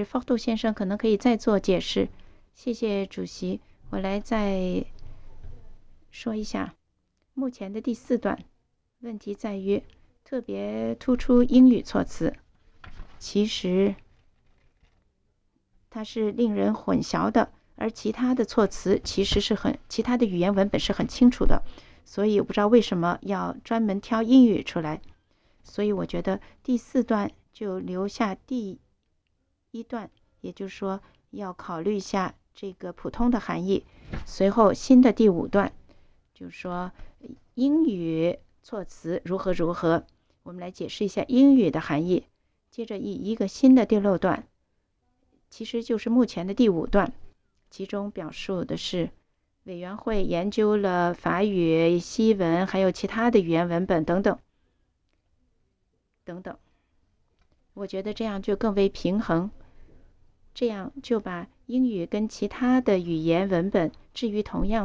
是福杜先生可能可以再做解释。谢谢主席，我来再说一下目前的第4段。问题在于特别突出英语措辞，其实它是令人混淆的，而其他的措辞其实其他的语言文本是很清楚的，所以我不知道为什么要专门挑英语出来。所以我觉得第4段就留下第1段，也就是说要考虑一下这个普通的含义。随后新的第5段就是说英语措辞如何如何，我们来解释一下英语的含义。接着以一个新的第6段，其实就是目前的第5段，其中表述的是委员会研究了法语、西文还有其他的语言文本等等等等。我觉得这样就更为平衡，这样就把英语跟其他的语言文本置于同样